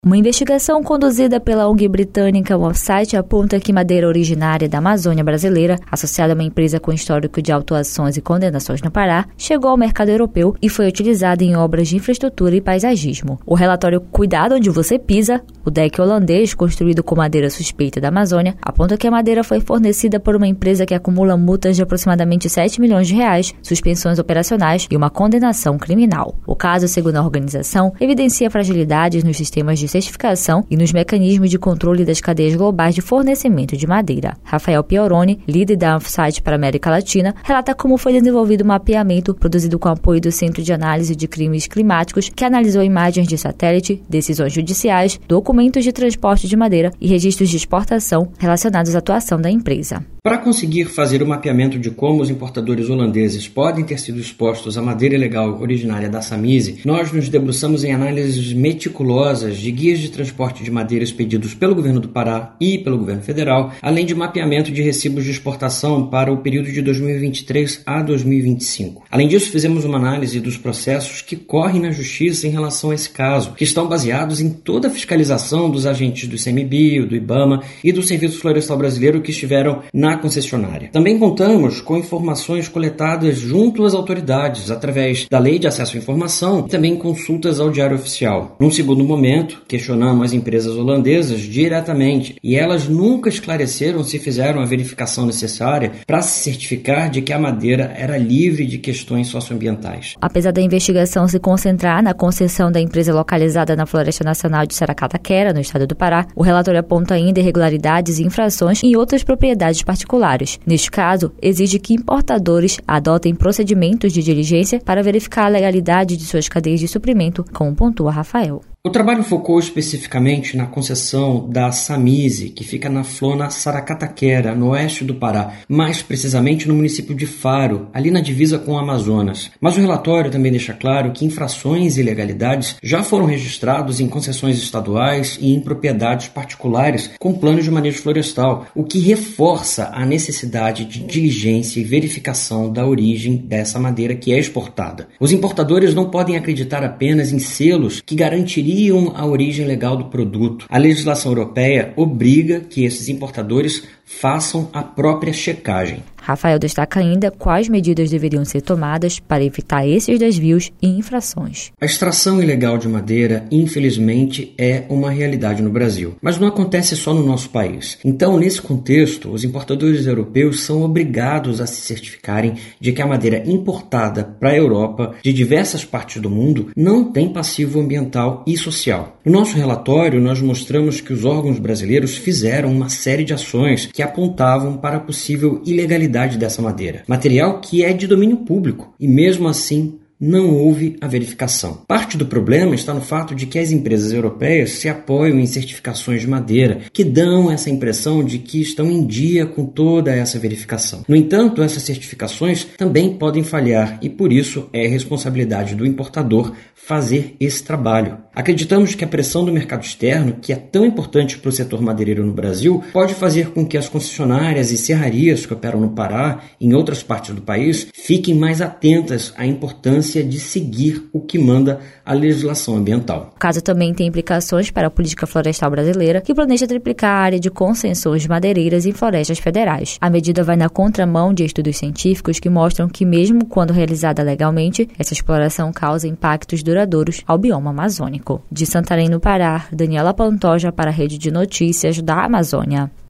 Uma investigação conduzida pela ONG britânica Offsite aponta que madeira originária da Amazônia brasileira, associada a uma empresa com histórico de autuações e condenações no Pará, chegou ao mercado europeu e foi utilizada em obras de infraestrutura e paisagismo. O relatório Cuidado Onde Você Pisa, o deck holandês construído com madeira suspeita da Amazônia, aponta que a madeira foi fornecida por uma empresa que acumula multas de aproximadamente 7 milhões de reais, suspensões operacionais e uma condenação criminal. O caso, segundo a organização, evidencia fragilidades nos sistemas de certificação e nos mecanismos de controle das cadeias globais de fornecimento de madeira. Rafael Pioroni, líder da Offsite para a América Latina, relata como foi desenvolvido um mapeamento produzido com apoio do Centro de Análise de Crimes Climáticos, que analisou imagens de satélite, decisões judiciais, documentos de transporte de madeira e registros de exportação relacionados à atuação da empresa. Para conseguir fazer o mapeamento de como os importadores holandeses podem ter sido expostos à madeira ilegal originária da Samese, nós nos debruçamos em análises meticulosas de guias de transporte de madeira expedidos pelo governo do Pará e pelo governo federal, além de mapeamento de recibos de exportação para o período de 2023 a 2025. Além disso, fizemos uma análise dos processos que correm na justiça em relação a esse caso, que estão baseados em toda a fiscalização dos agentes do ICMBio, do IBAMA e do Serviço Florestal Brasileiro que estiveram na concessionária. Também contamos com informações coletadas junto às autoridades através da Lei de Acesso à Informação e também consultas ao Diário Oficial. Num segundo momento, questionamos as empresas holandesas diretamente e elas nunca esclareceram se fizeram a verificação necessária para se certificar de que a madeira era livre de questões socioambientais. Apesar da investigação se concentrar na concessão da empresa localizada na Floresta Nacional de Saracataquera, no estado do Pará, o relatório aponta ainda irregularidades e infrações em outras propriedades particulares. Neste caso, exige que importadores adotem procedimentos de diligência para verificar a legalidade de suas cadeias de suprimento, como pontua Rafael. O trabalho focou especificamente na concessão da Samese, que fica na Flona Saracataquera, no oeste do Pará, mais precisamente no município de Faro, ali na divisa com o Amazonas. Mas o relatório também deixa claro que infrações e ilegalidades já foram registrados em concessões estaduais e em propriedades particulares com planos de manejo florestal, o que reforça a necessidade de diligência e verificação da origem dessa madeira que é exportada. Os importadores não podem acreditar apenas em selos que garantiriam a origem legal do produto. A legislação europeia obriga que esses importadores façam a própria checagem. Rafael destaca ainda quais medidas deveriam ser tomadas para evitar esses desvios e infrações. A extração ilegal de madeira, infelizmente, é uma realidade no Brasil, mas não acontece só no nosso país. Então, nesse contexto, os importadores europeus são obrigados a se certificarem de que a madeira importada para a Europa, de diversas partes do mundo, não tem passivo ambiental e social. No nosso relatório, nós mostramos que os órgãos brasileiros fizeram uma série de ações que apontavam para a possível ilegalidade dessa madeira, material que é de domínio público, e mesmo assim não houve a verificação. Parte do problema está no fato de que as empresas europeias se apoiam em certificações de madeira, que dão essa impressão de que estão em dia com toda essa verificação. No entanto, essas certificações também podem falhar e, por isso, é responsabilidade do importador fazer esse trabalho. Acreditamos que a pressão do mercado externo, que é tão importante para o setor madeireiro no Brasil, pode fazer com que as concessionárias e serrarias que operam no Pará e em outras partes do país fiquem mais atentas à importância de seguir o que manda a legislação ambiental. O caso também tem implicações para a política florestal brasileira, que planeja triplicar a área de concessões madeireiras em florestas federais. A medida vai na contramão de estudos científicos que mostram que, mesmo quando realizada legalmente, essa exploração causa impactos duradouros ao bioma amazônico. De Santarém, no Pará, Daniela Pantoja para a Rede de Notícias da Amazônia.